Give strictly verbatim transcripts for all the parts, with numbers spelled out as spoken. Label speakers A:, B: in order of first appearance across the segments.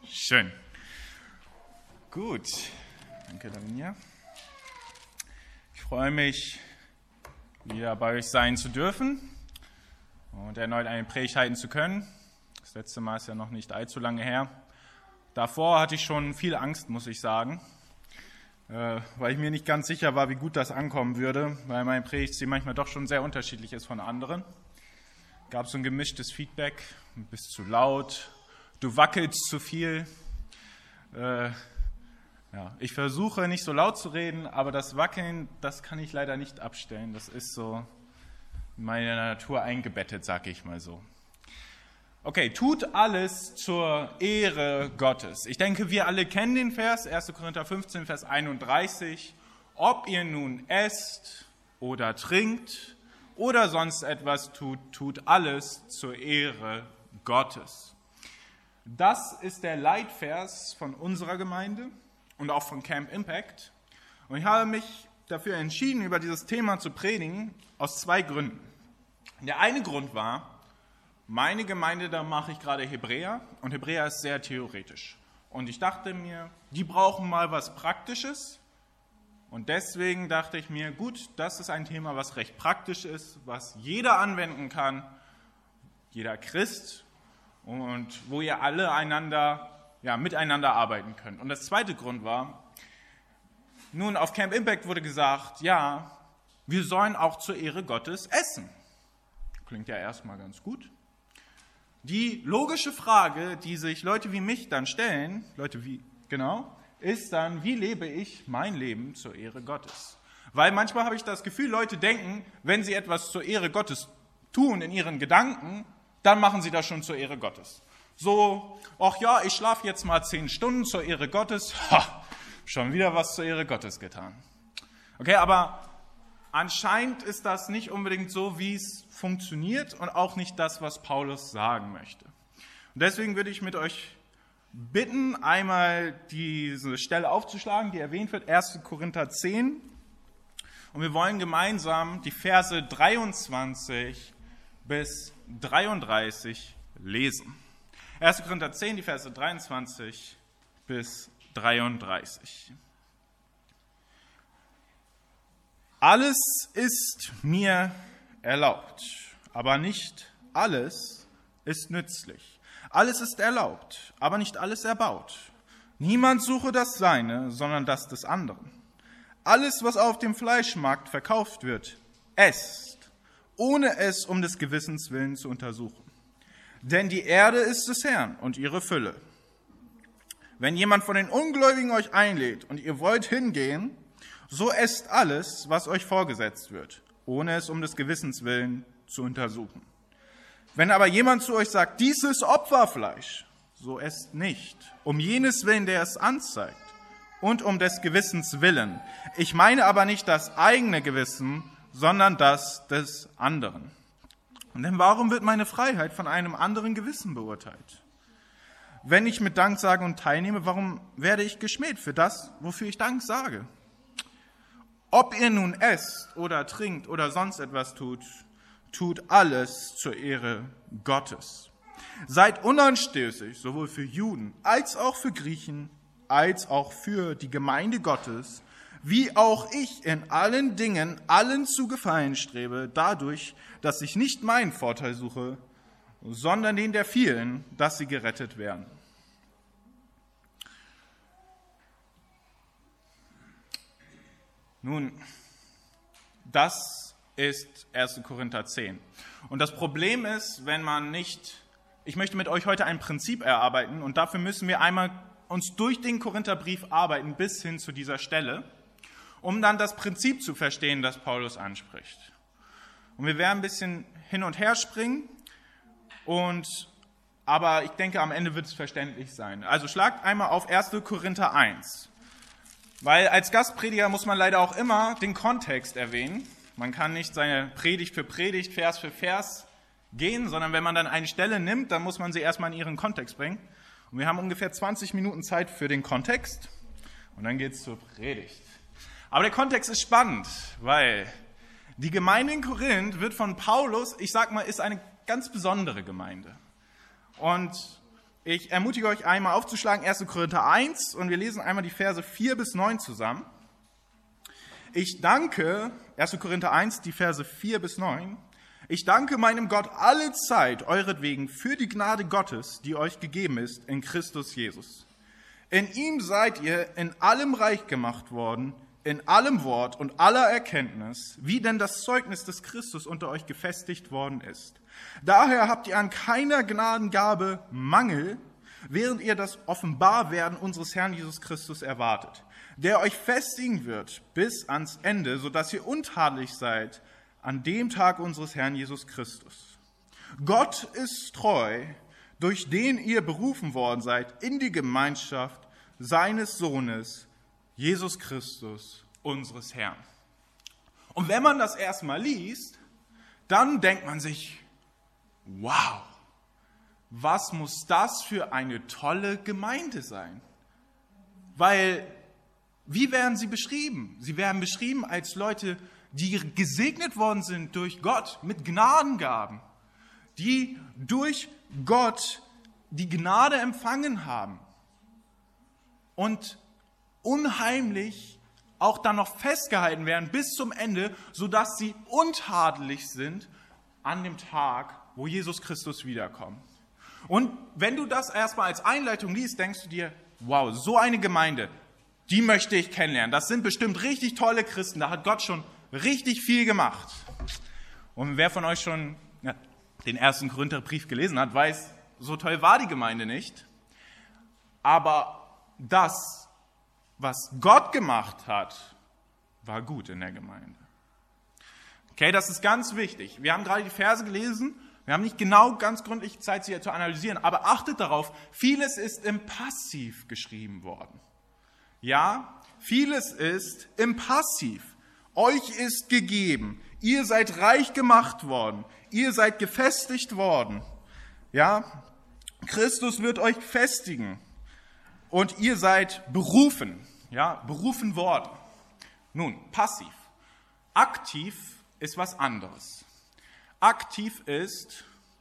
A: Schön. Gut. Danke, Lavinia. Ich freue mich, wieder bei euch sein zu dürfen und erneut eine Predigt halten zu können. Das letzte Mal ist ja noch nicht allzu lange her. Davor hatte ich schon viel Angst, muss ich sagen, äh, weil ich mir nicht ganz sicher war, wie gut das ankommen würde, weil mein Predigtstil manchmal doch schon sehr unterschiedlich ist von anderen. Gab so ein gemischtes Feedback, du bist zu laut, du wackelst zu viel. Äh, ja, ich versuche nicht so laut zu reden, aber das Wackeln, das kann ich leider nicht abstellen. Das ist so in meine Natur eingebettet, sag ich mal so. Okay, tut alles zur Ehre Gottes. Ich denke, wir alle kennen den Vers, erster Korinther fünfzehn, Vers einunddreißig. Ob ihr nun esst oder trinkt oder sonst etwas tut, tut alles zur Ehre Gottes. Das ist der Leitvers von unserer Gemeinde und auch von Camp Impact. Und ich habe mich dafür entschieden, über dieses Thema zu predigen, aus zwei Gründen. Der eine Grund war, meine Gemeinde, da mache ich gerade Hebräer und Hebräer ist sehr theoretisch. Und ich dachte mir, die brauchen mal was Praktisches. Und deswegen dachte ich mir, gut, das ist ein Thema, was recht praktisch ist, was jeder anwenden kann, jeder Christ, und wo ihr alle einander, ja, miteinander arbeiten könnt. Und das zweite Grund war, nun, auf Camp Impact wurde gesagt, ja, wir sollen auch zur Ehre Gottes essen. Klingt ja erstmal ganz gut. Die logische Frage, die sich Leute wie mich dann stellen, Leute wie, genau, ist dann, wie lebe ich mein Leben zur Ehre Gottes? Weil manchmal habe ich das Gefühl, Leute denken, wenn sie etwas zur Ehre Gottes tun in ihren Gedanken, dann machen sie das schon zur Ehre Gottes. So, ach ja, ich schlafe jetzt mal zehn Stunden zur Ehre Gottes, ha, schon wieder was zur Ehre Gottes getan. Okay, aber anscheinend ist das nicht unbedingt so, wie es funktioniert und auch nicht das, was Paulus sagen möchte. Und deswegen würde ich mit euch bitten, einmal diese Stelle aufzuschlagen, die erwähnt wird, erster Korinther zehn. Und wir wollen gemeinsam die Verse dreiundzwanzig bis dreiunddreißig lesen. erster Korinther zehn, die Verse dreiundzwanzig bis dreiunddreißig. Alles ist mir erlaubt, aber nicht alles ist nützlich. Alles ist erlaubt, aber nicht alles erbaut. Niemand suche das Seine, sondern das des anderen. Alles, was auf dem Fleischmarkt verkauft wird, esst, ohne es um des Gewissens willen zu untersuchen. Denn die Erde ist des Herrn und ihre Fülle. Wenn jemand von den Ungläubigen euch einlädt und ihr wollt hingehen, so esst alles, was euch vorgesetzt wird, ohne es um des Gewissens willen zu untersuchen. Wenn aber jemand zu euch sagt, dies ist Opferfleisch, so esst nicht, um jenes Willen, der es anzeigt, und um des Gewissens willen. Ich meine aber nicht das eigene Gewissen, sondern das des anderen. Und denn warum wird meine Freiheit von einem anderen Gewissen beurteilt? Wenn ich mit Danksagen teilnehme, warum werde ich geschmäht für das, wofür ich Dank sage? Ob ihr nun esst oder trinkt oder sonst etwas tut, tut alles zur Ehre Gottes. Seid unanstößig, sowohl für Juden als auch für Griechen, als auch für die Gemeinde Gottes, wie auch ich in allen Dingen allen zu gefallen strebe, dadurch, dass ich nicht meinen Vorteil suche, sondern den der vielen, dass sie gerettet werden. Nun, das ist erster Korinther zehn. Und das Problem ist, wenn man nicht, ich möchte mit euch heute ein Prinzip erarbeiten und dafür müssen wir einmal uns durch den Korintherbrief arbeiten bis hin zu dieser Stelle, um dann das Prinzip zu verstehen, das Paulus anspricht. Und wir werden ein bisschen hin und her springen, und, aber ich denke, am Ende wird es verständlich sein. Also schlagt einmal auf erster Korinther eins. Weil als Gastprediger muss man leider auch immer den Kontext erwähnen. Man kann nicht seine Predigt für Predigt, Vers für Vers gehen, sondern wenn man dann eine Stelle nimmt, dann muss man sie erstmal in ihren Kontext bringen. Und wir haben ungefähr zwanzig Minuten Zeit für den Kontext und dann geht es zur Predigt. Aber der Kontext ist spannend, weil die Gemeinde in Korinth wird von Paulus, ich sag mal, ist eine ganz besondere Gemeinde. Und Ich ermutige euch einmal aufzuschlagen, erster Korinther eins, und wir lesen einmal die Verse vier bis neun zusammen. Ich danke, erster Korinther eins, die Verse vier bis neun, ich danke meinem Gott alle Zeit euretwegen für die Gnade Gottes, die euch gegeben ist in Christus Jesus. In ihm seid ihr in allem reich gemacht worden, in allem Wort und aller Erkenntnis, wie denn das Zeugnis des Christus unter euch gefestigt worden ist. Daher habt ihr an keiner Gnadengabe Mangel, während ihr das Offenbarwerden unseres Herrn Jesus Christus erwartet, der euch festigen wird bis ans Ende, sodass ihr untadelig seid an dem Tag unseres Herrn Jesus Christus. Gott ist treu, durch den ihr berufen worden seid in die Gemeinschaft seines Sohnes, Jesus Christus, unseres Herrn. Und wenn man das erstmal liest, dann denkt man sich, wow, was muss das für eine tolle Gemeinde sein? Weil, wie werden sie beschrieben? Sie werden beschrieben als Leute, die gesegnet worden sind durch Gott mit Gnadengaben, die durch Gott die Gnade empfangen haben und unheimlich auch dann noch festgehalten werden bis zum Ende, sodass sie untadelig sind an dem Tag, wo Jesus Christus wiederkommt. Und wenn du das erstmal als Einleitung liest, denkst du dir, wow, so eine Gemeinde, die möchte ich kennenlernen. Das sind bestimmt richtig tolle Christen, da hat Gott schon richtig viel gemacht. Und wer von euch schon ja, den ersten Korintherbrief gelesen hat, weiß, so toll war die Gemeinde nicht. Aber das, was Gott gemacht hat, war gut in der Gemeinde. Okay, das ist ganz wichtig. Wir haben gerade die Verse gelesen. Wir haben nicht genau ganz gründlich Zeit, sie zu analysieren. Aber achtet darauf, vieles ist im Passiv geschrieben worden. Ja, vieles ist im Passiv. Euch ist gegeben. Ihr seid reich gemacht worden. Ihr seid gefestigt worden. Ja, Christus wird euch festigen. Und ihr seid berufen. Ja, berufen worden. Nun, passiv. Aktiv ist was anderes. Aktiv ist,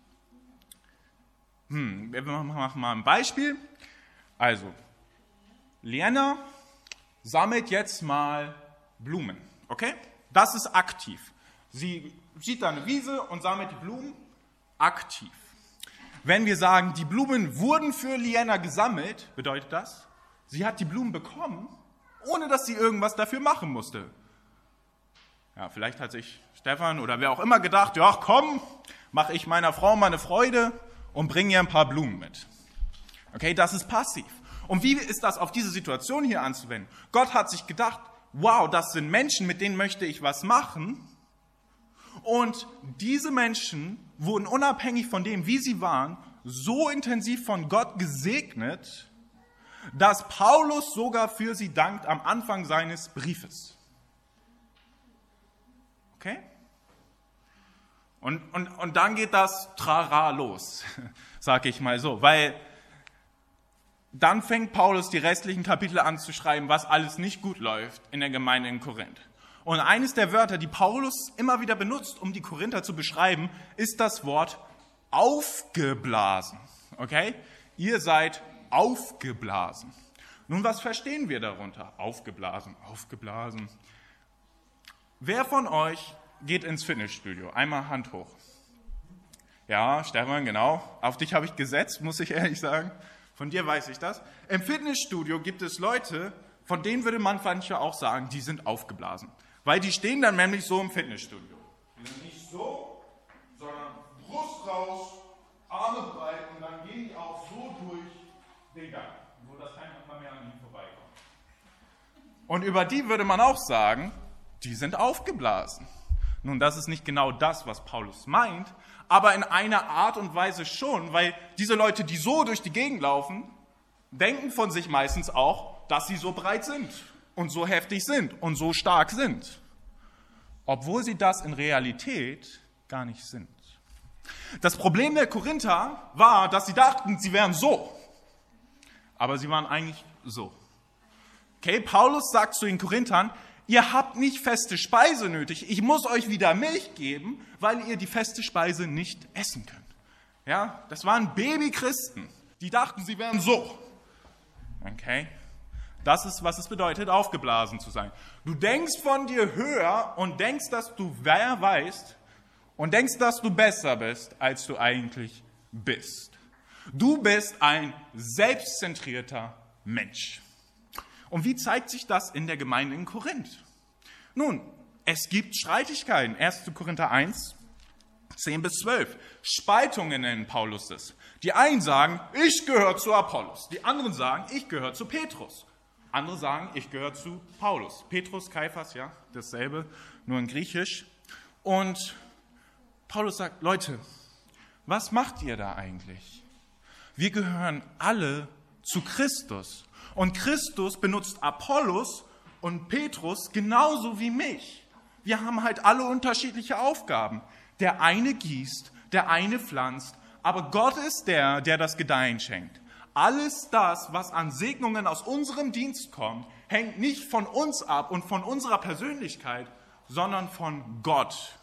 A: hm, wir machen mal ein Beispiel. Also, Liana sammelt jetzt mal Blumen, okay? Das ist aktiv. Sie sieht da eine Wiese und sammelt die Blumen, aktiv. Wenn wir sagen, die Blumen wurden für Liana gesammelt, bedeutet das, sie hat die Blumen bekommen, ohne dass sie irgendwas dafür machen musste. Ja, vielleicht hat sich Stefan oder wer auch immer gedacht, ja komm, mache ich meiner Frau mal eine Freude und bringe ihr ein paar Blumen mit. Okay, das ist passiv. Und wie ist das auf diese Situation hier anzuwenden? Gott hat sich gedacht, wow, das sind Menschen, mit denen möchte ich was machen. Und diese Menschen wurden unabhängig von dem, wie sie waren, so intensiv von Gott gesegnet, dass Paulus sogar für sie dankt am Anfang seines Briefes. Okay? Und, und, und dann geht das Trara los, sag ich mal so, weil dann fängt Paulus die restlichen Kapitel an zu schreiben, was alles nicht gut läuft in der Gemeinde in Korinth. Und eines der Wörter, die Paulus immer wieder benutzt, um die Korinther zu beschreiben, ist das Wort aufgeblasen. Okay? Ihr seid aufgeblasen. Nun, was verstehen wir darunter? Aufgeblasen, aufgeblasen. Wer von euch geht ins Fitnessstudio? Einmal Hand hoch. Ja, Stefan, genau. Auf dich habe ich gesetzt, muss ich ehrlich sagen. Von dir weiß ich das. Im Fitnessstudio gibt es Leute, von denen würde man manchmal auch sagen, die sind aufgeblasen. Weil die stehen dann nämlich so im Fitnessstudio. Die sind nicht so, sondern Brust raus, Arme breit und dann gehen die auch so durch den Gang, so dass keiner mehr an ihnen vorbeikommt. Und über die würde man auch sagen, die sind aufgeblasen. Nun, das ist nicht genau das, was Paulus meint, aber in einer Art und Weise schon, weil diese Leute, die so durch die Gegend laufen, denken von sich meistens auch, dass sie so breit sind und so heftig sind und so stark sind, obwohl sie das in Realität gar nicht sind. Das Problem der Korinther war, dass sie dachten, sie wären so, aber sie waren eigentlich so. Okay, Paulus sagt zu den Korinthern, ihr habt nicht feste Speise nötig, ich muss euch wieder Milch geben, weil ihr die feste Speise nicht essen könnt. Ja, das waren Babychristen, die Die dachten, sie wären so. Okay? Das ist, was es bedeutet, aufgeblasen zu sein. Du denkst von dir höher und denkst, dass du wer weißt und denkst, dass du besser bist, als du eigentlich bist. Du bist ein selbstzentrierter Mensch. Und wie zeigt sich das in der Gemeinde in Korinth? Nun, es gibt Streitigkeiten. erster Korinther eins, zehn bis zwölf. Spaltungen nennen Paulus es. Die einen sagen, ich gehöre zu Apollos. Die anderen sagen, ich gehöre zu Petrus. Andere sagen, ich gehöre zu Paulus. Petrus, Kephas, ja, dasselbe, nur in Griechisch. Und Paulus sagt, Leute, was macht ihr da eigentlich? Wir gehören alle zu Christus. Und Christus benutzt Apollos und Petrus genauso wie mich. Wir haben halt alle unterschiedliche Aufgaben. Der eine gießt, der eine pflanzt, aber Gott ist der, der das Gedeihen schenkt. Alles das, was an Segnungen aus unserem Dienst kommt, hängt nicht von uns ab und von unserer Persönlichkeit, sondern von Gott.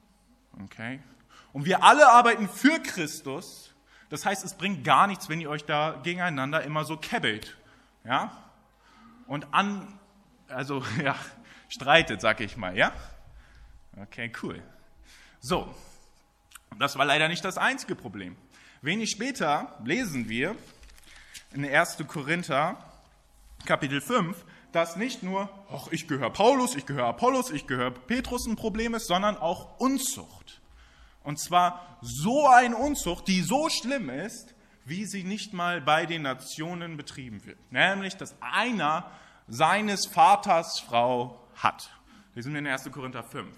A: Okay? Und wir alle arbeiten für Christus. Das heißt, es bringt gar nichts, wenn ihr euch da gegeneinander immer so käbbelt. Ja? Und an, also, ja, streitet, sag ich mal, ja? Okay, cool. So, das war leider nicht das einzige Problem. Wenig später lesen wir in erster Korinther, Kapitel fünf, dass nicht nur, ach, ich gehöre Paulus, ich gehöre Apollos, ich gehöre Petrus ein Problem ist, sondern auch Unzucht. Und zwar so eine Unzucht, die so schlimm ist, wie sie nicht mal bei den Nationen betrieben wird. Nämlich, dass einer seines Vaters Frau hat. Lesen wir in erster Korinther fünf.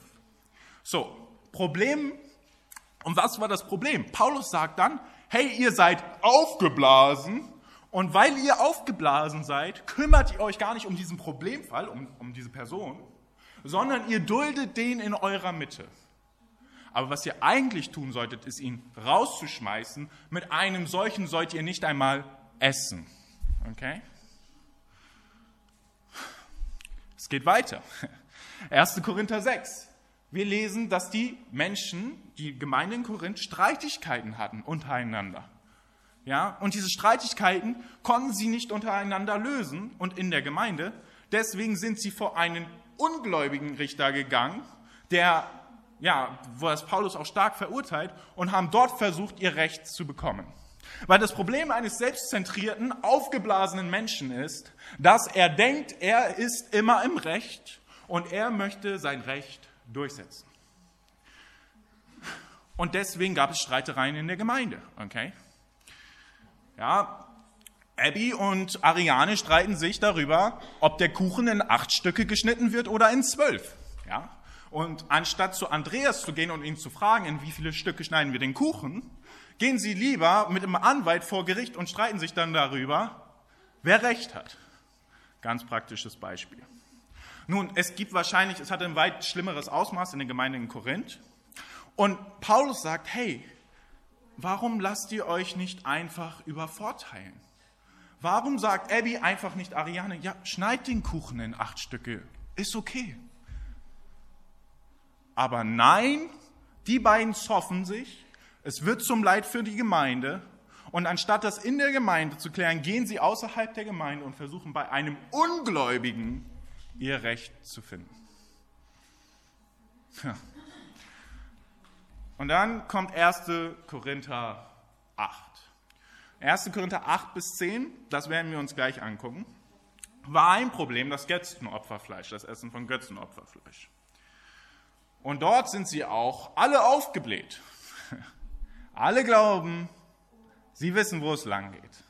A: So, Problem. Und was war das Problem? Paulus sagt dann, hey, ihr seid aufgeblasen und weil ihr aufgeblasen seid, kümmert ihr euch gar nicht um diesen Problemfall, um, um diese Person, sondern ihr duldet den in eurer Mitte. Aber was ihr eigentlich tun solltet, ist ihn rauszuschmeißen. Mit einem solchen sollt ihr nicht einmal essen. Okay? Es geht weiter. erster Korinther sechs. Wir lesen, dass die Menschen, die Gemeinde in Korinth, Streitigkeiten hatten untereinander. Ja, und diese Streitigkeiten konnten sie nicht untereinander lösen und in der Gemeinde. Deswegen sind sie vor einen ungläubigen Richter gegangen, der, ja, wo das Paulus auch stark verurteilt, und haben dort versucht, ihr Recht zu bekommen. Weil das Problem eines selbstzentrierten, aufgeblasenen Menschen ist, dass er denkt, er ist immer im Recht und er möchte sein Recht durchsetzen. Und deswegen gab es Streitereien in der Gemeinde. Okay? Ja, Abby und Ariane streiten sich darüber, ob der Kuchen in acht Stücke geschnitten wird oder in zwölf. Ja? Und anstatt zu Andreas zu gehen und ihn zu fragen, in wie viele Stücke schneiden wir den Kuchen, gehen sie lieber mit einem Anwalt vor Gericht und streiten sich dann darüber, wer Recht hat. Ganz praktisches Beispiel. Nun, es gibt wahrscheinlich, es hat ein weit schlimmeres Ausmaß in der Gemeinde in Korinth. Und Paulus sagt, hey, warum lasst ihr euch nicht einfach übervorteilen? Warum sagt Abby einfach nicht Ariane, ja, schneid den Kuchen in acht Stücke, ist okay. Aber nein, die beiden zoffen sich, es wird zum Leid für die Gemeinde. Und anstatt das in der Gemeinde zu klären, gehen sie außerhalb der Gemeinde und versuchen bei einem Ungläubigen ihr Recht zu finden. Ja. Und dann kommt erster Korinther acht. erster Korinther acht bis zehn, das werden wir uns gleich angucken, war ein Problem, das Götzenopferfleisch, das Essen von Götzenopferfleisch. Und dort sind sie auch alle aufgebläht. Alle glauben, sie wissen, wo es lang geht.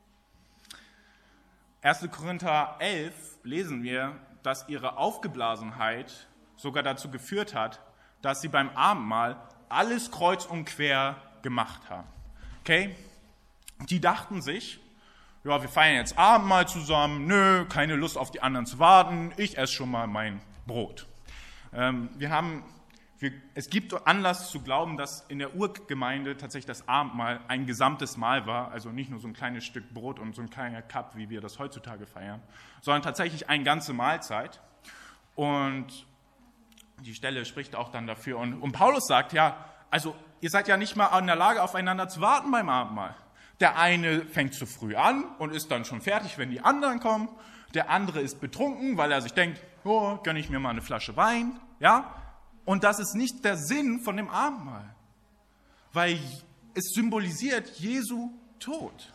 A: erster Korinther elf lesen wir, dass ihre Aufgeblasenheit sogar dazu geführt hat, dass sie beim Abendmahl alles kreuz und quer gemacht haben. Okay? Die dachten sich, ja, wir feiern jetzt Abendmahl zusammen, nö, keine Lust auf die anderen zu warten, ich esse schon mal mein Brot. Ähm, wir haben, wir, es gibt Anlass zu glauben, dass in der Urgemeinde tatsächlich das Abendmahl ein gesamtes Mahl war, also nicht nur so ein kleines Stück Brot und so ein kleiner Cup, wie wir das heutzutage feiern, sondern tatsächlich eine ganze Mahlzeit. Und die Stelle spricht auch dann dafür. Und, und Paulus sagt, ja, also ihr seid ja nicht mal in der Lage, aufeinander zu warten beim Abendmahl. Der eine fängt zu früh an und ist dann schon fertig, wenn die anderen kommen. Der andere ist betrunken, weil er sich denkt, oh, gönne ich mir mal eine Flasche Wein. Ja? Und das ist nicht der Sinn von dem Abendmahl, weil es symbolisiert Jesu Tod.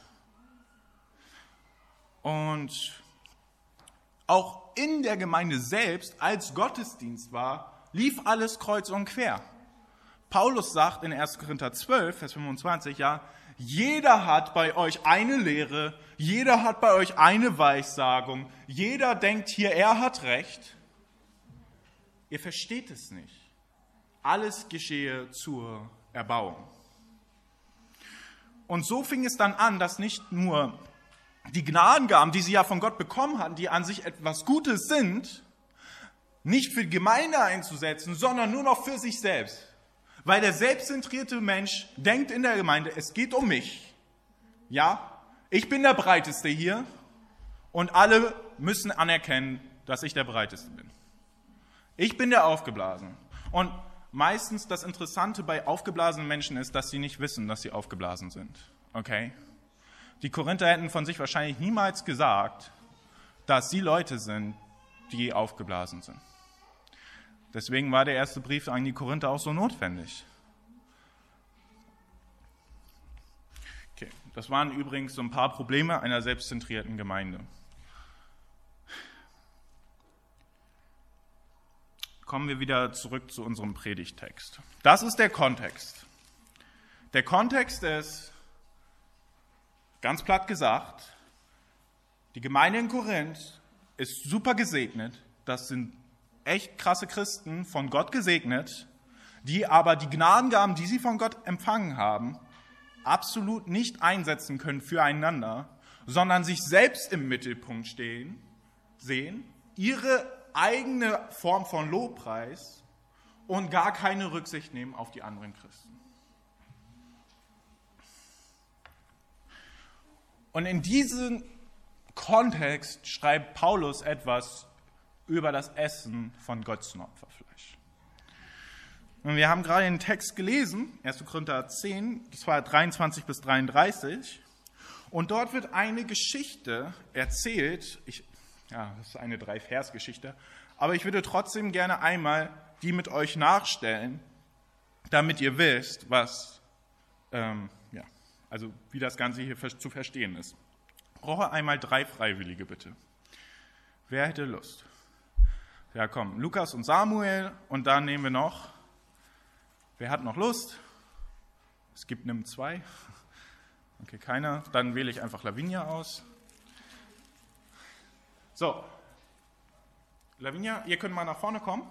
A: Und auch in der Gemeinde selbst, als Gottesdienst war, lief alles kreuz und quer. Paulus sagt in erster Korinther zwölf, Vers fünfundzwanzig, ja, jeder hat bei euch eine Lehre, jeder hat bei euch eine Weissagung, jeder denkt hier, er hat Recht. Ihr versteht es nicht. Alles geschehe zur Erbauung. Und so fing es dann an, dass nicht nur die Gnadengaben, die sie ja von Gott bekommen hatten, die an sich etwas Gutes sind, nicht für die Gemeinde einzusetzen, sondern nur noch für sich selbst. Weil der selbstzentrierte Mensch denkt in der Gemeinde, es geht um mich. Ja, ich bin der Breiteste hier und alle müssen anerkennen, dass ich der Breiteste bin. Ich bin der Aufgeblasene. Und meistens das Interessante bei aufgeblasenen Menschen ist, dass sie nicht wissen, dass sie aufgeblasen sind. Okay? Die Korinther hätten von sich wahrscheinlich niemals gesagt, dass sie Leute sind, die aufgeblasen sind. Deswegen war der erste Brief an die Korinther auch so notwendig. Okay, das waren übrigens so ein paar Probleme einer selbstzentrierten Gemeinde. Kommen wir wieder zurück zu unserem Predigttext. Das ist der Kontext. Der Kontext ist, ganz platt gesagt, die Gemeinde in Korinth ist super gesegnet. Das sind echt krasse Christen, von Gott gesegnet, die aber die Gnadengaben, die sie von Gott empfangen haben, absolut nicht einsetzen können füreinander, sondern sich selbst im Mittelpunkt stehen, sehen, ihre eigene Form von Lobpreis und gar keine Rücksicht nehmen auf die anderen Christen. Und in diesem Kontext schreibt Paulus etwas über das Essen von Götzenopferfleisch. Und wir haben gerade den Text gelesen, erster Korinther zehn, das war dreiundzwanzig bis dreiunddreißig, und dort wird eine Geschichte erzählt, ich, ja, das ist eine Drei-Vers-Geschichte, aber ich würde trotzdem gerne einmal die mit euch nachstellen, damit ihr wisst, was, ähm, ja, also wie das Ganze hier zu verstehen ist. Ich brauche einmal drei Freiwillige, bitte. Wer hätte Lust? Ja, komm, Lukas und Samuel und dann nehmen wir noch, wer hat noch Lust? Es gibt nimm zwei. Okay, keiner. Dann wähle ich einfach Lavinia aus. So, Lavinia, ihr könnt mal nach vorne kommen.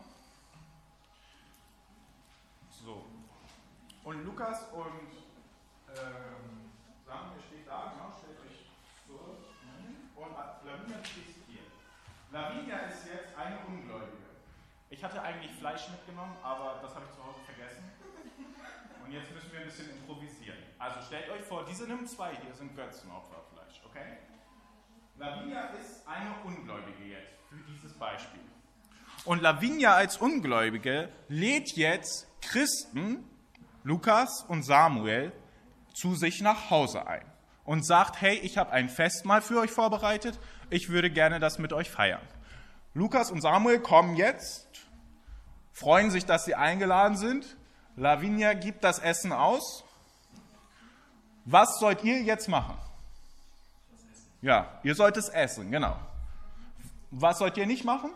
A: So, und Lukas und ähm, Samuel steht da, genau, stellt euch so. Und Lavinia steht hier. Lavinia ist jetzt eine Ungläubige. Ich hatte eigentlich Fleisch mitgenommen, aber das habe ich zu Hause vergessen. Und jetzt müssen wir ein bisschen improvisieren. Also stellt euch vor, diese Nimm zwei hier sind Götzenopferfleisch, okay? Lavinia ist eine Ungläubige jetzt für dieses Beispiel. Und Lavinia als Ungläubige lädt jetzt Christen, Lukas und Samuel, zu sich nach Hause ein und sagt, hey, ich habe ein Festmahl für euch vorbereitet, ich würde gerne das mit euch feiern. Lukas und Samuel kommen jetzt, freuen sich, dass sie eingeladen sind. Lavinia gibt das Essen aus. Was sollt ihr jetzt machen? Ja, ihr sollt es essen, genau. Was sollt ihr nicht machen?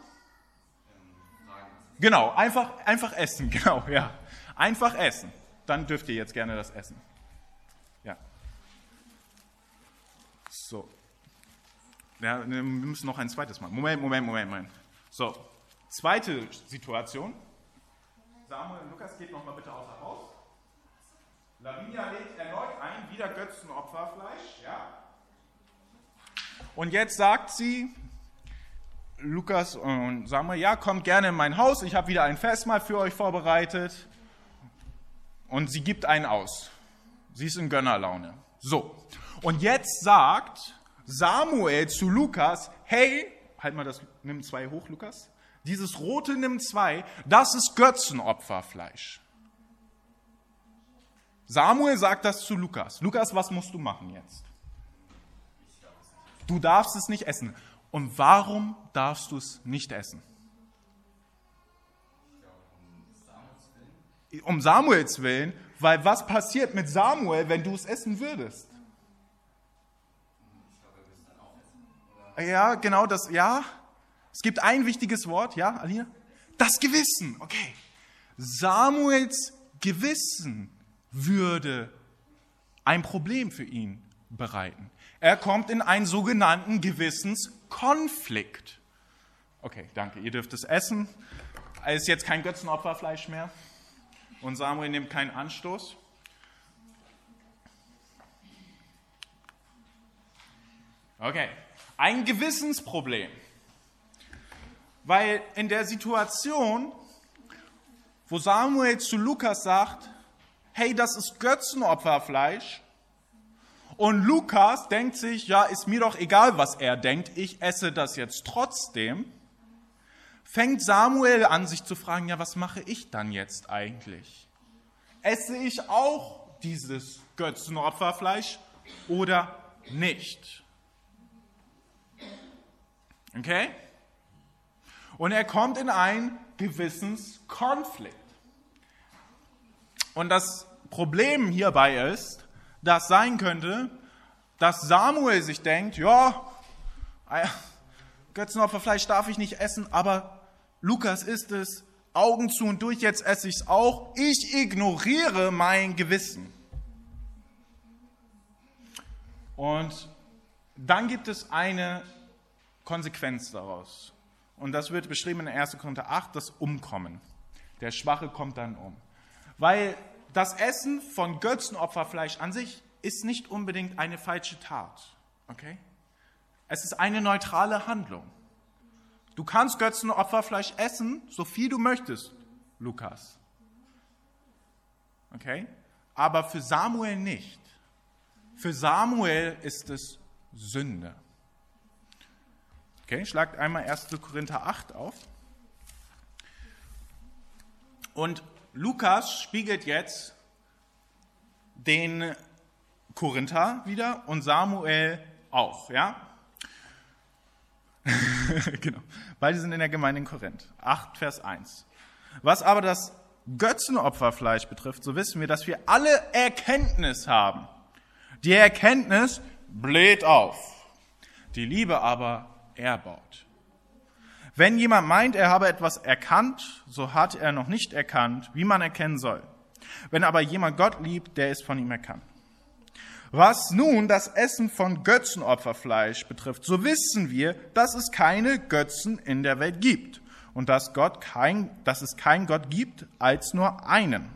A: Genau, einfach, einfach essen, genau, ja. Einfach essen. Dann dürft ihr jetzt gerne das essen. Ja. So. Ja, wir müssen noch ein zweites Mal. Moment, Moment, Moment, Moment. So, zweite Situation. Samuel und Lukas, geht nochmal bitte außer Haus. Lavinia lädt erneut ein, wieder Götzenopferfleisch, ja. Und jetzt sagt sie, Lukas und Samuel, ja, kommt gerne in mein Haus, ich habe wieder ein Festmahl für euch vorbereitet. Und sie gibt einen aus. Sie ist in Gönnerlaune. So, und jetzt sagt Samuel zu Lukas, hey, halt mal das Nimm zwei hoch, Lukas. Dieses rote Nimm zwei, das ist Götzenopferfleisch. Samuel sagt das zu Lukas. Lukas, was musst du machen jetzt? Du darfst es nicht essen. Und warum darfst du es nicht essen? Um Samuels Willen, weil was passiert mit Samuel, wenn du es essen würdest? Ja, genau das, ja. Es gibt ein wichtiges Wort, ja, Alina? Das Gewissen, okay. Samuels Gewissen würde ein Problem für ihn bereiten. Er kommt in einen sogenannten Gewissenskonflikt. Okay, danke, ihr dürft es essen. Es ist jetzt kein Götzenopferfleisch mehr. Und Samuel nimmt keinen Anstoß. Okay, ein Gewissensproblem. Weil in der Situation, wo Samuel zu Lukas sagt, hey, das ist Götzenopferfleisch, und Lukas denkt sich, ja, ist mir doch egal, was er denkt, ich esse das jetzt trotzdem, fängt Samuel an, sich zu fragen, ja, was mache ich dann jetzt eigentlich? Esse ich auch dieses Götzenopferfleisch oder nicht? Okay? Und er kommt in einen Gewissenskonflikt. Und das Problem hierbei ist, dass sein könnte, dass Samuel sich denkt, ja, Götzenopferfleisch darf ich nicht essen, aber Lukas isst es, Augen zu und durch, jetzt esse ich es auch. Ich ignoriere mein Gewissen. Und dann gibt es eine Konsequenz daraus. Und das wird beschrieben in erster Korinther acht, das Umkommen. Der Schwache kommt dann um. Weil das Essen von Götzenopferfleisch an sich ist nicht unbedingt eine falsche Tat. Okay? Es ist eine neutrale Handlung. Du kannst Götzenopferfleisch essen, so viel du möchtest, Lukas. Okay? Aber für Samuel nicht. Für Samuel ist es Sünde. Okay, schlagt einmal erster Korinther acht auf. Und Lukas spiegelt jetzt den Korinther wieder und Samuel auch, ja? Genau. Beide sind in der Gemeinde in Korinth. acht, Vers eins. Was aber das Götzenopferfleisch betrifft, so wissen wir, dass wir alle Erkenntnis haben. Die Erkenntnis bläht auf, die Liebe aber erbaut. Wenn jemand meint, er habe etwas erkannt, so hat er noch nicht erkannt, wie man erkennen soll. Wenn aber jemand Gott liebt, der ist von ihm erkannt. Was nun das Essen von Götzenopferfleisch betrifft, so wissen wir, dass es keine Götzen in der Welt gibt und dass, Gott kein, dass es keinen Gott gibt als nur einen.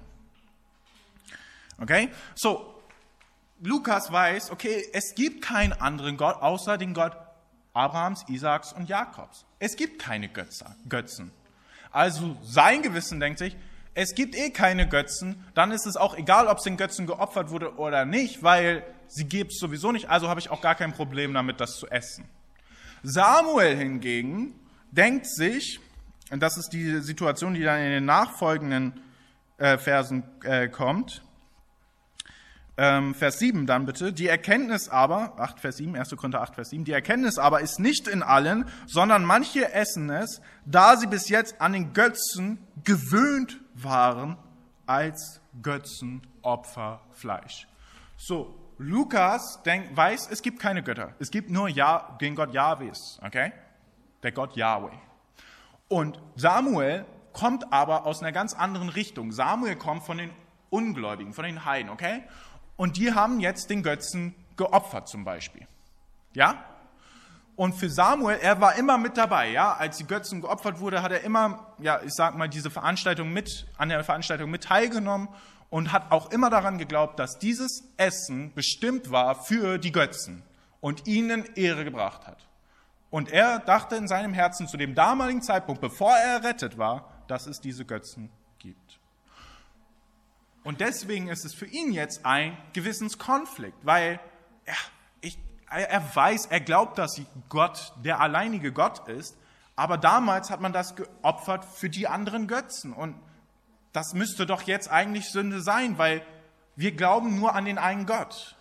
A: Okay? So, Lukas weiß, okay, es gibt keinen anderen Gott außer den Gott Abrahams, Isaaks und Jakobs. Es gibt keine Götzen. Also sein Gewissen denkt sich, es gibt eh keine Götzen, dann ist es auch egal, ob es den Götzen geopfert wurde oder nicht, weil sie gibt es sowieso nicht, also habe ich auch gar kein Problem damit, das zu essen. Samuel hingegen denkt sich, und das ist die Situation, die dann in den nachfolgenden äh, Versen äh, kommt, ähm, Vers sieben dann bitte, die Erkenntnis aber, acht Vers sieben, erster Korinther acht Vers sieben, die Erkenntnis aber ist nicht in allen, sondern manche essen es, da sie bis jetzt an den Götzen gewöhnt waren als Götzenopferfleisch. So, Lukas denkt, weiß, es gibt keine Götter. Es gibt nur ja, den Gott Jahwes, okay? Der Gott Yahweh. Und Samuel kommt aber aus einer ganz anderen Richtung. Samuel kommt von den Ungläubigen, von den Heiden, okay? Und die haben jetzt den Götzen geopfert zum Beispiel. Ja? Und für Samuel, er war immer mit dabei, ja, als die Götzen geopfert wurde, hat er immer, ja, ich sag mal, diese Veranstaltung mit, an der Veranstaltung mit teilgenommen und hat auch immer daran geglaubt, dass dieses Essen bestimmt war für die Götzen und ihnen Ehre gebracht hat. Und er dachte in seinem Herzen zu dem damaligen Zeitpunkt, bevor er errettet war, dass es diese Götzen gibt. Und deswegen ist es für ihn jetzt ein Gewissenskonflikt, weil er, ich, er weiß, er glaubt, dass Gott der alleinige Gott ist, aber damals hat man das geopfert für die anderen Götzen. Und das müsste doch jetzt eigentlich Sünde sein, weil wir glauben nur an den einen Gott.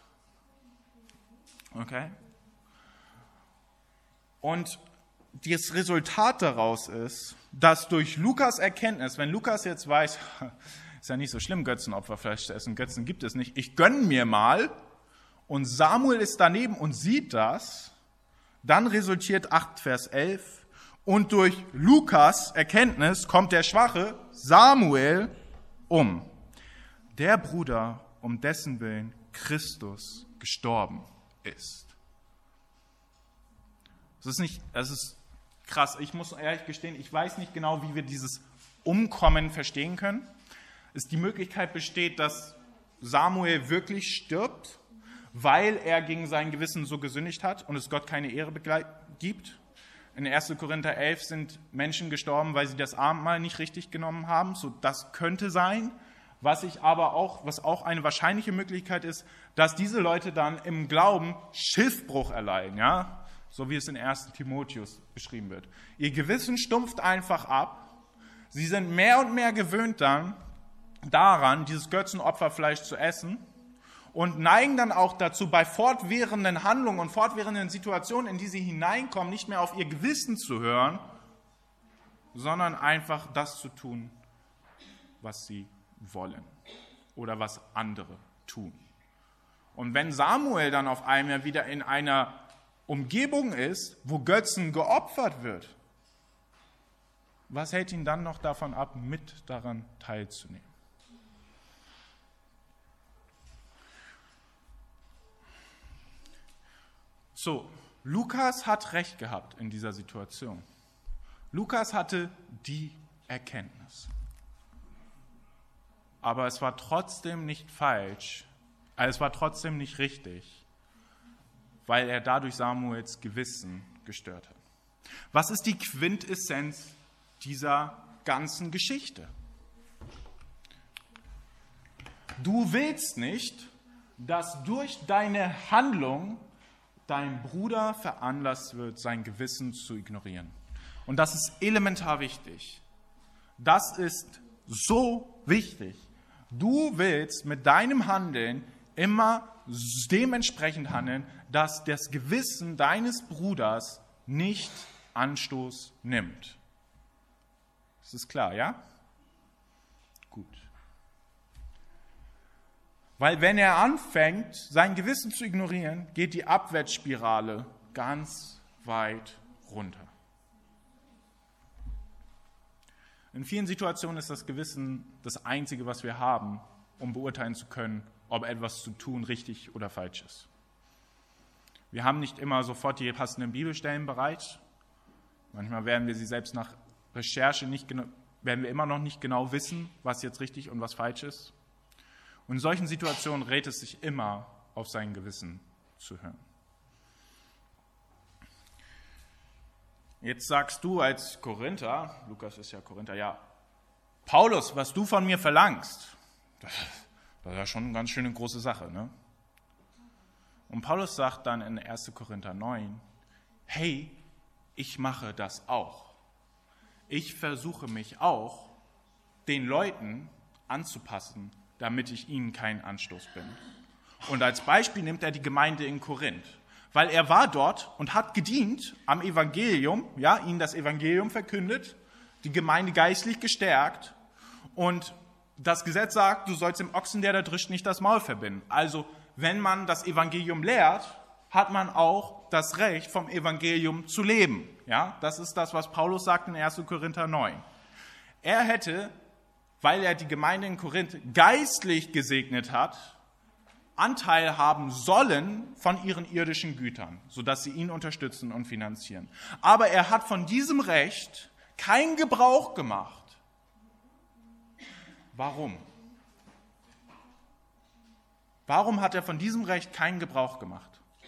A: Okay? Und das Resultat daraus ist, dass durch Lukas Erkenntnis, wenn Lukas jetzt weiß, ist ja nicht so schlimm, Götzenopferfleisch zu essen, Götzen gibt es nicht, ich gönne mir mal, und Samuel ist daneben und sieht das, dann resultiert acht Vers elf, und durch Lukas Erkenntnis kommt der schwache Samuel um. Der Bruder, um dessen Willen Christus gestorben ist. Das ist nicht, das ist krass. Ich muss ehrlich gestehen, ich weiß nicht genau, wie wir dieses Umkommen verstehen können. Es die Möglichkeit besteht, dass Samuel wirklich stirbt, weil er gegen sein Gewissen so gesündigt hat und es Gott keine Ehre gibt. In erster Korinther elf sind Menschen gestorben, weil sie das Abendmahl nicht richtig genommen haben. So, das könnte sein. Was ich aber auch, was auch eine wahrscheinliche Möglichkeit ist, dass diese Leute dann im Glauben Schiffbruch erleiden, ja, so wie es in erster Timotheus beschrieben wird. Ihr Gewissen stumpft einfach ab. Sie sind mehr und mehr gewöhnt dann daran, dieses Götzenopferfleisch zu essen und neigen dann auch dazu, bei fortwährenden Handlungen und fortwährenden Situationen, in die sie hineinkommen, nicht mehr auf ihr Gewissen zu hören, sondern einfach das zu tun, was sie wollen oder was andere tun. Und wenn Samuel dann auf einmal wieder in einer Umgebung ist, wo Götzen geopfert wird, was hält ihn dann noch davon ab, mit daran teilzunehmen? So, Lukas hat recht gehabt in dieser Situation. Lukas hatte die Erkenntnis. Aber es war trotzdem nicht falsch, also es war trotzdem nicht richtig, weil er dadurch Samuels Gewissen gestört hat. Was ist die Quintessenz dieser ganzen Geschichte? Du willst nicht, dass durch deine Handlung dein Bruder veranlasst wird, sein Gewissen zu ignorieren. Und das ist elementar wichtig. Das ist so wichtig. Du willst mit deinem Handeln immer dementsprechend handeln, dass das Gewissen deines Bruders nicht Anstoß nimmt. Das ist klar, ja? Gut. Weil wenn er anfängt, sein Gewissen zu ignorieren, geht die Abwärtsspirale ganz weit runter. In vielen Situationen ist das Gewissen das Einzige, was wir haben, um beurteilen zu können, ob etwas zu tun richtig oder falsch ist. Wir haben nicht immer sofort die passenden Bibelstellen bereit. Manchmal werden wir sie selbst nach Recherche nicht genau, werden wir immer noch nicht genau wissen, was jetzt richtig und was falsch ist. Und in solchen Situationen rät es sich immer, auf sein Gewissen zu hören. Jetzt sagst du als Korinther, Lukas ist ja Korinther, ja, Paulus, was du von mir verlangst, das, das ist ja schon eine ganz schöne große Sache, ne? Und Paulus sagt dann in erster Korinther neun, hey, ich mache das auch. Ich versuche mich auch, den Leuten anzupassen, damit ich ihnen kein Anstoß bin. Und als Beispiel nimmt er die Gemeinde in Korinth, weil er war dort und hat gedient am Evangelium, ja, ihnen das Evangelium verkündet, die Gemeinde geistlich gestärkt und das Gesetz sagt, du sollst dem Ochsen, der da drischt, nicht das Maul verbinden. Also, wenn man das Evangelium lehrt, hat man auch das Recht, vom Evangelium zu leben. Ja, das ist das, was Paulus sagt in erster Korinther neun. Er hätte, weil er die Gemeinde in Korinth geistlich gesegnet hat, Anteil haben sollen von ihren irdischen Gütern, sodass sie ihn unterstützen und finanzieren. Aber er hat von diesem Recht keinen Gebrauch gemacht. Warum? Warum hat er von diesem Recht keinen Gebrauch gemacht?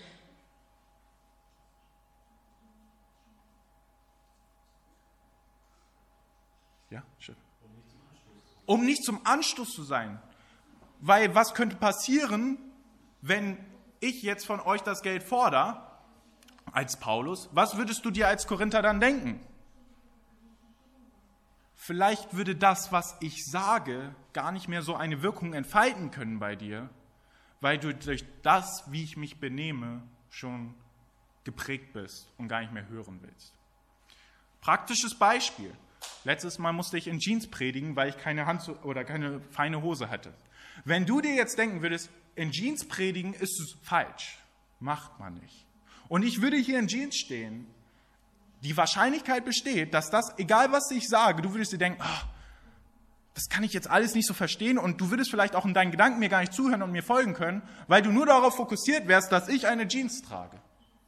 A: Ja, schön. Um nicht zum Anstoß zu sein. Weil was könnte passieren, wenn ich jetzt von euch das Geld fordere, als Paulus? Was würdest du dir als Korinther dann denken? vielleicht würde das, was ich sage, gar nicht mehr so eine Wirkung entfalten können bei dir, weil du durch das, wie ich mich benehme, schon geprägt bist und gar nicht mehr hören willst. Praktisches Beispiel. Letztes Mal musste ich in Jeans predigen, weil ich keine Hand oder keine feine Hose hatte. Wenn du dir jetzt denken würdest, in Jeans predigen ist es falsch, macht man nicht. Und ich würde hier in Jeans stehen, die Wahrscheinlichkeit besteht, dass das, egal was ich sage, du würdest dir denken, oh, das kann ich jetzt alles nicht so verstehen und du würdest vielleicht auch in deinen Gedanken mir gar nicht zuhören und mir folgen können, weil du nur darauf fokussiert wärst, dass ich eine Jeans trage.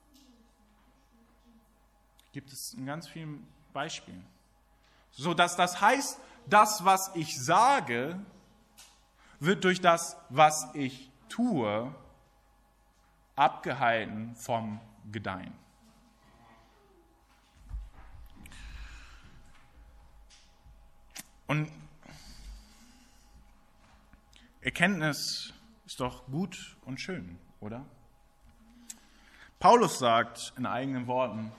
A: Gibt es in ganz vielen Beispielen. So dass das heißt, das, was ich sage, wird durch das, was ich tue, abgehalten vom Gedeihen. Und Erkenntnis ist doch gut und schön, oder? Paulus sagt in eigenen Worten,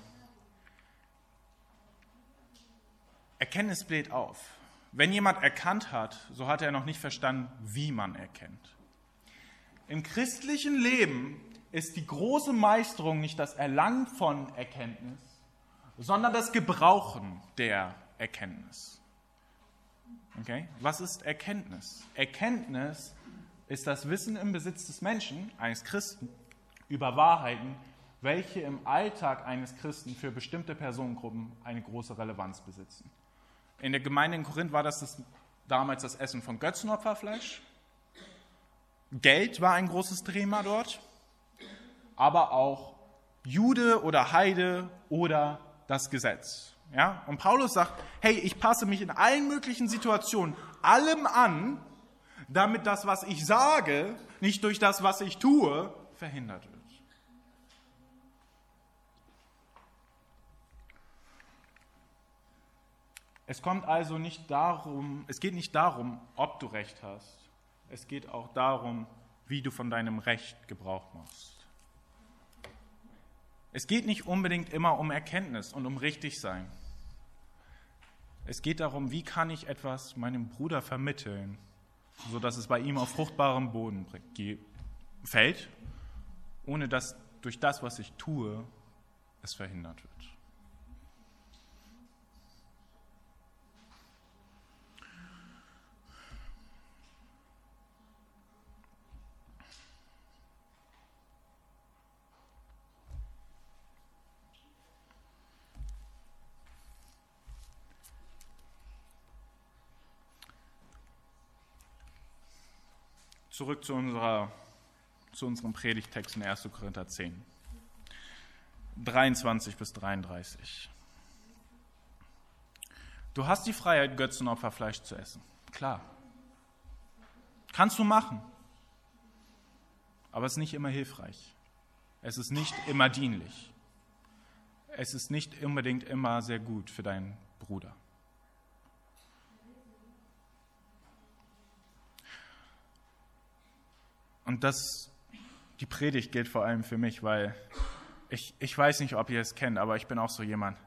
A: Erkenntnis bläht auf. Wenn jemand erkannt hat, so hat er noch nicht verstanden, wie man erkennt. Im christlichen Leben ist die große Meisterung nicht das Erlangen von Erkenntnis, sondern das Gebrauchen der Erkenntnis. Okay? Was ist Erkenntnis? Erkenntnis ist das Wissen im Besitz des Menschen, eines Christen, über Wahrheiten, welche im Alltag eines Christen für bestimmte Personengruppen eine große Relevanz besitzen. In der Gemeinde in Korinth war das, das damals das Essen von Götzenopferfleisch. Geld war ein großes Thema dort, aber auch Jude oder Heide oder das Gesetz. Ja? Und Paulus sagt, hey, ich passe mich in allen möglichen Situationen allem an, damit das, was ich sage, nicht durch das, was ich tue, verhindert wird. Es kommt also nicht darum, es geht nicht darum, ob du Recht hast. Es geht auch darum, wie du von deinem Recht Gebrauch machst. Es geht nicht unbedingt immer um Erkenntnis und um Richtigsein. Es geht darum, wie kann ich etwas meinem Bruder vermitteln, sodass es bei ihm auf fruchtbarem Boden fällt, ohne dass durch das, was ich tue, es verhindert wird. Zurück zu, unserer, zu unserem Predigtext in erster Korinther zehn, dreiundzwanzig bis dreiunddreißig. Du hast die Freiheit, Götzenopferfleisch zu essen. Klar. Kannst du machen. Aber es ist nicht immer hilfreich. Es ist nicht immer dienlich. Es ist nicht unbedingt immer sehr gut für deinen Bruder. Und das, die Predigt gilt vor allem für mich, weil ich, ich weiß nicht, ob ihr es kennt, aber ich bin auch so jemand.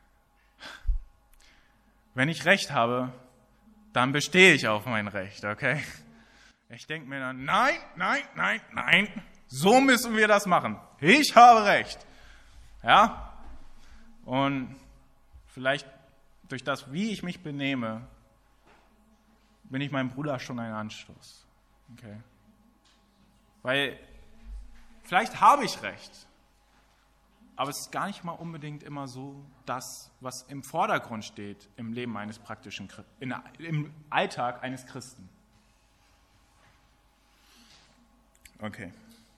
A: Wenn ich Recht habe, dann bestehe ich auf mein Recht, okay? Ich denke mir dann, nein, nein, nein, nein, so müssen wir das machen. Ich habe Recht. Ja? Und vielleicht durch das, wie ich mich benehme, bin ich meinem Bruder schon ein Anstoß. Okay? Weil vielleicht habe ich Recht, aber es ist gar nicht mal unbedingt immer so das, was im Vordergrund steht im Leben eines praktischen, in, im Alltag eines Christen. Okay.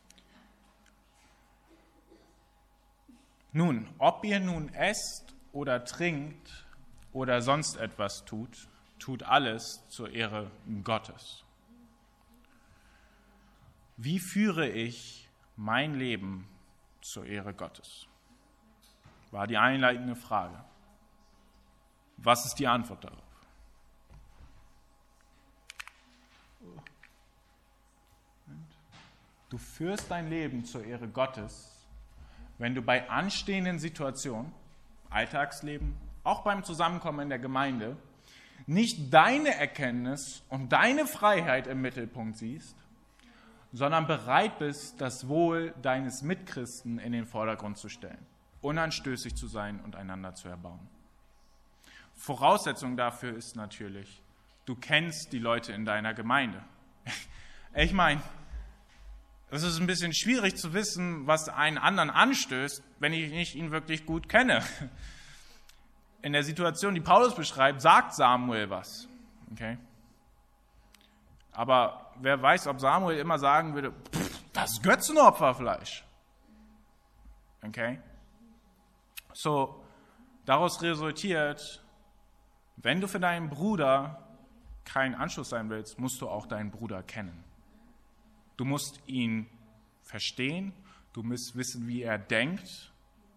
A: Nun, ob ihr nun esst oder trinkt oder sonst etwas tut, tut alles zur Ehre Gottes. Wie führe ich mein Leben zur Ehre Gottes? War die einleitende Frage. Was ist die Antwort darauf? Du führst dein Leben zur Ehre Gottes, wenn du bei anstehenden Situationen, Alltagsleben, auch beim Zusammenkommen in der Gemeinde, nicht deine Erkenntnis und deine Freiheit im Mittelpunkt siehst, sondern bereit bist, das Wohl deines Mitchristen in den Vordergrund zu stellen, unanstößig zu sein und einander zu erbauen. Voraussetzung dafür ist natürlich, du kennst die Leute in deiner Gemeinde. Ich meine, es ist ein bisschen schwierig zu wissen, was einen anderen anstößt, wenn ich nicht ihn wirklich gut kenne. In der Situation, die Paulus beschreibt, sagt Samuel was. Okay? Aber wer weiß, ob Samuel immer sagen würde, das ist Götzenopferfleisch. Okay? So, daraus resultiert, wenn du für deinen Bruder kein Anschluss sein willst, musst du auch deinen Bruder kennen. Du musst ihn verstehen, du musst wissen, wie er denkt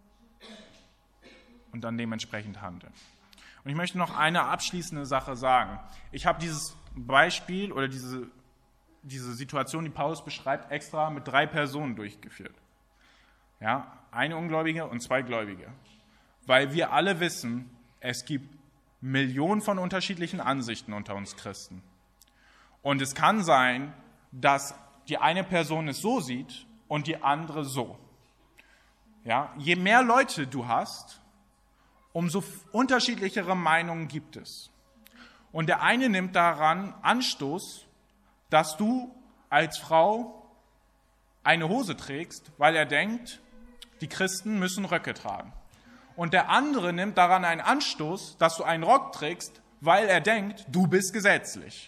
A: und dann dementsprechend handeln. Und ich möchte noch eine abschließende Sache sagen. Ich habe dieses Beispiel oder diese, diese Situation, die Paulus beschreibt, extra mit drei Personen durchgeführt. Ja, eine Ungläubige und zwei Gläubige. Weil wir alle wissen, es gibt Millionen von unterschiedlichen Ansichten unter uns Christen. Und es kann sein, dass die eine Person es so sieht und die andere so. Ja, je mehr Leute du hast, umso unterschiedlichere Meinungen gibt es. Und der eine nimmt daran Anstoß, dass du als Frau eine Hose trägst, weil er denkt, die Christen müssen Röcke tragen. Und der andere nimmt daran einen Anstoß, dass du einen Rock trägst, weil er denkt, du bist gesetzlich.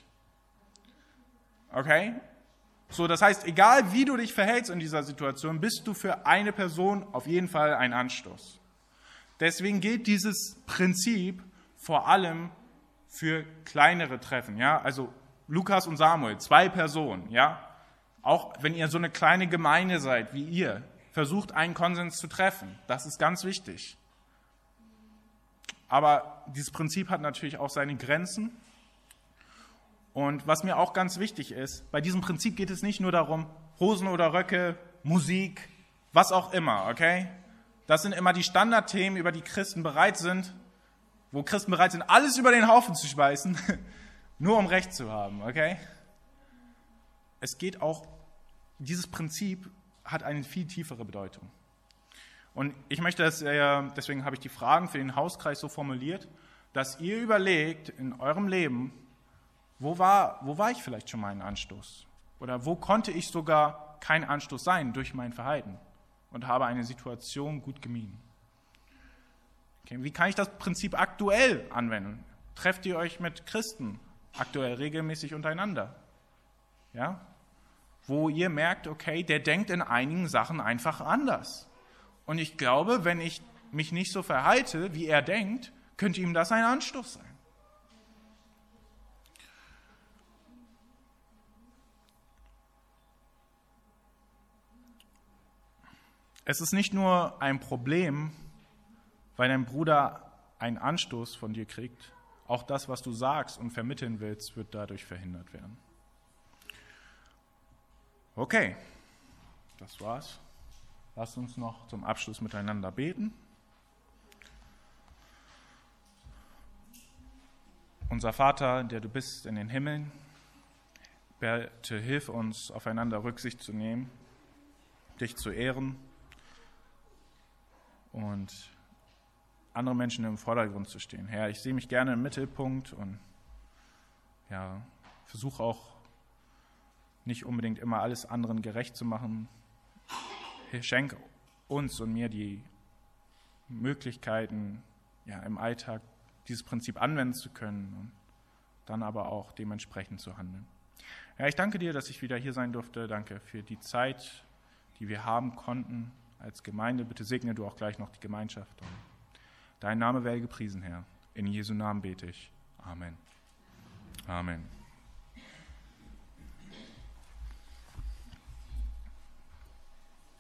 A: Okay? So, das heißt, egal wie du dich verhältst in dieser Situation, bist du für eine Person auf jeden Fall ein Anstoß. Deswegen gilt dieses Prinzip vor allem für kleinere Treffen. Ja? Also Lukas und Samuel, zwei Personen. Ja? Auch wenn ihr so eine kleine Gemeinde seid wie ihr, versucht einen Konsens zu treffen. Das ist ganz wichtig. Aber dieses Prinzip hat natürlich auch seine Grenzen. Und was mir auch ganz wichtig ist, bei diesem Prinzip geht es nicht nur darum, Hosen oder Röcke, Musik, was auch immer, okay? Das sind immer die Standardthemen, über die Christen bereit sind, wo Christen bereit sind, alles über den Haufen zu schmeißen, nur um Recht zu haben, okay? Es geht auch, dieses Prinzip hat eine viel tiefere Bedeutung. Und ich möchte das, deswegen habe ich die Fragen für den Hauskreis so formuliert, dass ihr überlegt in eurem Leben, wo war, wo war ich vielleicht schon mal ein Anstoß? Oder wo konnte ich sogar kein Anstoß sein durch mein Verhalten und habe eine Situation gut gemieden? Okay, wie kann ich das Prinzip aktuell anwenden? Trefft ihr euch mit Christen aktuell regelmäßig untereinander? Ja? Wo ihr merkt, okay, der denkt in einigen Sachen einfach anders. Und ich glaube, wenn ich mich nicht so verhalte, wie er denkt, könnte ihm das ein Anstoß sein. Es ist nicht nur ein Problem, weil dein Bruder einen Anstoß von dir kriegt, auch das, was du sagst und vermitteln willst, wird dadurch verhindert werden. Okay, das war's. Lasst uns noch zum Abschluss miteinander beten. Unser Vater, der du bist in den Himmeln, bitte hilf uns, aufeinander Rücksicht zu nehmen, dich zu ehren und andere Menschen im Vordergrund zu stehen. Herr, ich sehe mich gerne im Mittelpunkt und ja, versuche auch nicht unbedingt immer alles anderen gerecht zu machen. Schenk uns und mir die Möglichkeiten, ja, im Alltag dieses Prinzip anwenden zu können und dann aber auch dementsprechend zu handeln. Ja, ich danke dir, dass ich wieder hier sein durfte. Danke für die Zeit, die wir haben konnten als Gemeinde. Bitte segne du auch gleich noch die Gemeinschaft. Und dein Name werde gepriesen, Herr. In Jesu Namen bete ich. Amen. Amen.